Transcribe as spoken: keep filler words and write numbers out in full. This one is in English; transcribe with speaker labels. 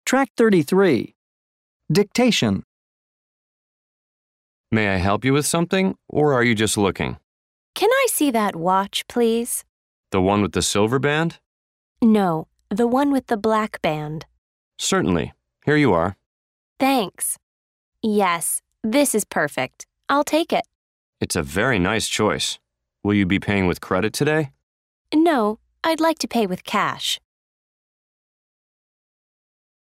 Speaker 1: Track thirty-three. Dictation.
Speaker 2: May I help you with something, or are you just looking?
Speaker 3: Can I see that watch, please?
Speaker 2: The one with the silver band?
Speaker 3: No, the one with the black band.
Speaker 2: Certainly. Here you are.
Speaker 3: Thanks. Yes, this is perfect. I'll take it.
Speaker 2: It's a very nice choice. Will you be paying with credit today?
Speaker 3: No, I'd like to pay with cash.